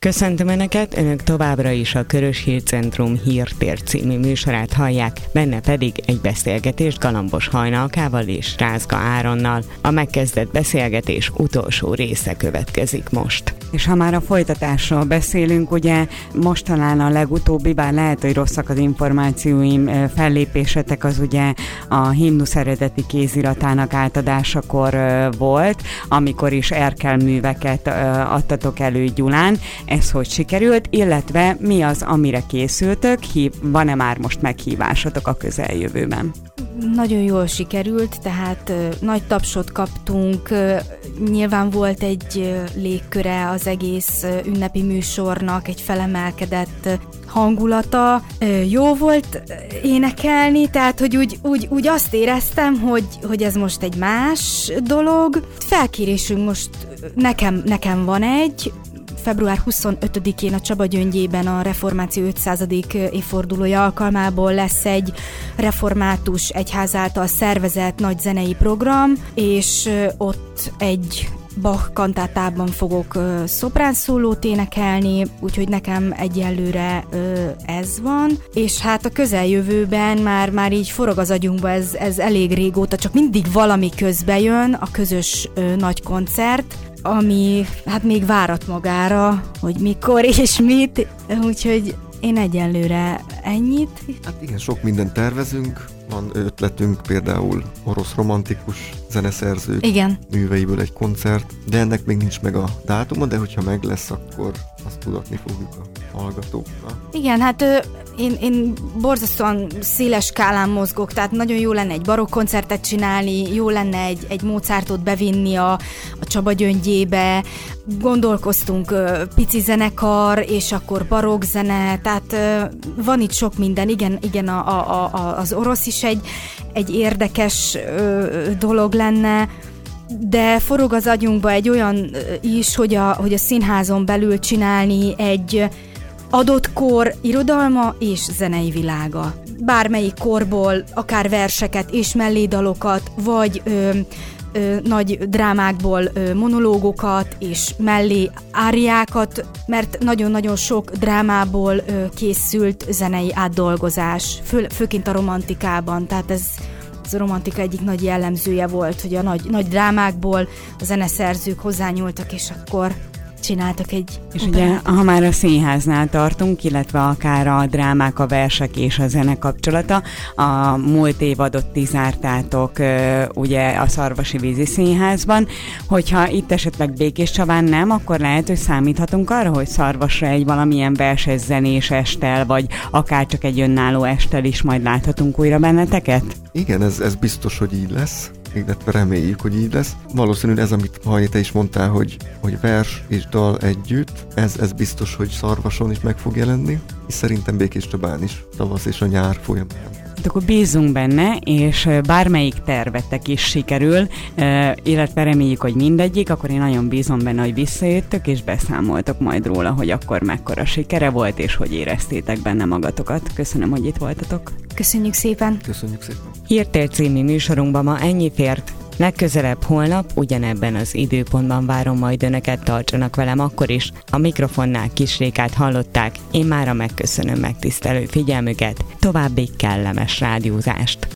Köszöntöm Önöket, Önök továbbra is a Körös Hírcentrum Hírtér című műsorát hallják, benne pedig egy beszélgetést Galambos Hajnalkával és Rázga Áronnal. A megkezdett beszélgetés utolsó része következik most. És ha már a folytatásról beszélünk, ugye most talán a legutóbbi, bár lehet, hogy rosszak az információim, fellépésetek az ugye a himnusz eredeti kéziratának átadásakor volt, amikor is erkelműveket adtatok elő Gyulán. Ez hogy sikerült, illetve mi az, amire készültök? Van-e már most meghívásotok a közeljövőben? Nagyon jól sikerült, tehát nagy tapsot kaptunk, nyilván volt egy légköre az egész ünnepi műsornak, egy felemelkedett hangulata. Jó volt énekelni, tehát hogy úgy azt éreztem, hogy ez most egy más dolog. Felkérésünk most nekem van egy, február 25-én a Csaba Gyöngyében a Reformáció 500. évfordulója alkalmából lesz egy református egyház által szervezett nagy zenei program, és ott egy Bach kantátában fogok szopránszólót énekelni, úgyhogy nekem egyelőre ez van, és hát a közeljövőben már így forog az agyunkba, ez elég régóta, csak mindig valami közbe jön, a közös nagy koncert, ami hát még várat magára, hogy mikor és mit, úgyhogy én egyelőre ennyit. Hát igen, sok mindent tervezünk, van ötletünk, például orosz romantikus zeneszerzők műveiből egy koncert, de ennek még nincs meg a dátuma, de hogyha meg lesz, akkor azt tudatni fogjuk a hallgatóknak. Igen, hát én borzasztóan széles skálán mozgok, tehát nagyon jó lenne egy barokk koncertet csinálni, jó lenne egy Mozartot bevinni a Csaba Gyöngyébe, gondolkoztunk pici zenekar, és akkor barokk zene, tehát van itt sok minden, igen az orosz is egy érdekes dolog lenne, de forog az agyunkba egy olyan is, hogy a színházon belül csinálni egy adott kor irodalma és zenei világa. Bármelyik korból, akár verseket és mellédalokat, vagy nagy drámákból monológokat és mellé áriákat, mert nagyon-nagyon sok drámából készült zenei átdolgozás, főként a romantikában, tehát ez a romantika egyik nagy jellemzője volt, hogy a nagy drámákból a zeneszerzők hozzányúltak, és akkor csináltak egy... És ugye, ha már a színháznál tartunk, illetve akár a drámák, a versek és a zene kapcsolata, a múlt évadot ti zártátok ugye a Szarvasi Vízi Színházban, hogyha itt esetleg Békéscsabán nem, akkor lehet, hogy számíthatunk arra, hogy Szarvasra egy valamilyen verses zenés esttel, vagy akár csak egy önálló esttel is majd láthatunk újra benneteket? Igen, ez biztos, hogy így lesz, illetve reméljük, hogy így lesz. Valószínűleg ez, amit Hajni, te is mondtál, hogy vers és dal együtt, ez biztos, hogy Szarvason is meg fog jelenni, és szerintem Békéscsabán is, tavasz és a nyár folyamán. Akkor bízunk benne, és bármelyik tervetek is sikerül, illetve reméljük, hogy mindegyik, akkor én nagyon bízom benne, hogy visszajöttök, és beszámoltok majd róla, hogy akkor mekkora sikere volt, és hogy éreztétek benne magatokat. Köszönöm, hogy itt voltatok. Köszönjük szépen. Köszönjük szépen. Hírtér című műsorunkban ma ennyi fért. Legközelebb holnap ugyanebben az időpontban várom majd Önöket, tartsanak velem akkor is. A mikrofonnál Kis Rékát hallották, én mára megköszönöm megtisztelő figyelmüket, további kellemes rádiózást.